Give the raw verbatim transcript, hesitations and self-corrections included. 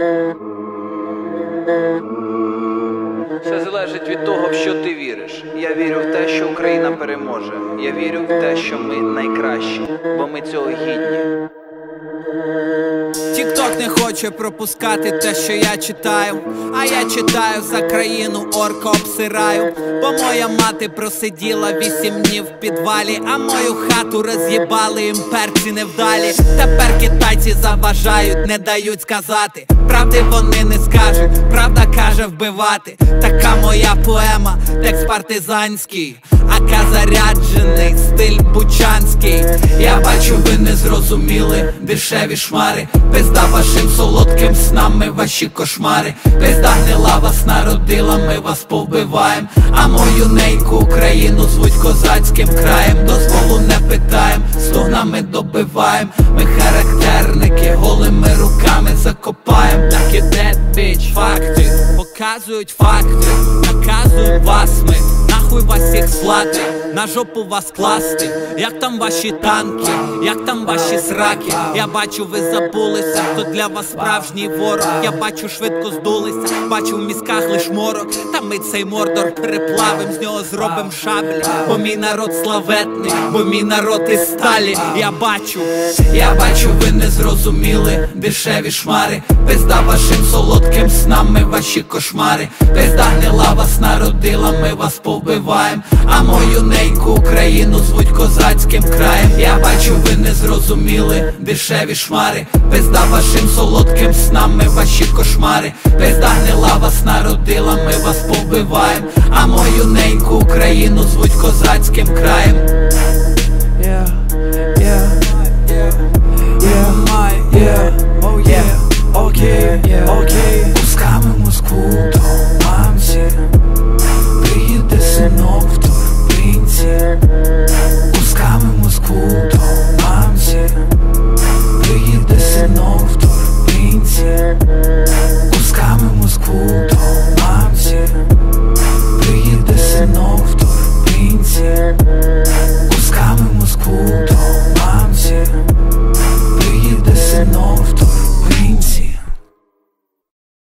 Все залежить від того, в що ти віриш. Я вірю в те, що Україна переможе. Я вірю в те, що ми найкращі, бо ми цього гідні. Тік-ток не хоче пропускати те, що я читаю, а я читаю за країну, орка обсираю. Бо моя мати просиділа вісім днів в підвалі, а мою хату роз'їбали імперці невдалі. Тепер китайці заважають, не дають сказати. Правди вони не скажуть, правда каже вбивати. Така моя поема, текст партизанський, ака заряджений, стиль бучанський. Я бачу, ви не зрозуміли дешеві шмари. Пизда вашим солодким снам, ми ваші кошмари. Пизда гнила вас народила, ми вас повбиваєм. А мою неньку Україну звуть козацьким краєм. Дозволу не питаєм, стогнами добиваєм. Ми характерники, голими руками закопаєм. Так і dead bitch, факти показують факти, наказують вас ми. Нахуй вас всіх слати, на жопу вас класти. Як там ваші танки, як там ваші сраки? Я бачу, ви забулися, хто для вас справжній ворог. Я бачу, швидко здулися, бачу в мізках лиш морок. Та ми цей мордор переплавим, з нього зробим шаблі. Бо мій народ славетний, бо мій народ із сталі. Я бачу, я бачу, ви не зрозуміли дешеві шмари. Пизда вашим солодким снам, ми ваші кошмари. Пизда гнила вас народила, ми вас повбиваєм. А мою неньку Україну звуть козацьким краєм. Я бачу, ви не зрозуміли дешеві шмари. Пизда вашим солодким снам, ми ваші кошмари. Пизда гнила вас народила, ми вас повбиваєм. А мою неньку Україну звуть козацьким краєм. Yeah, yeah, yeah, yeah, yeah, oh yeah, окей, окей. Кусками Москву до мамці, приїде синок в торбинці. Кусками Москву до мамці, приїде синок в торбинці.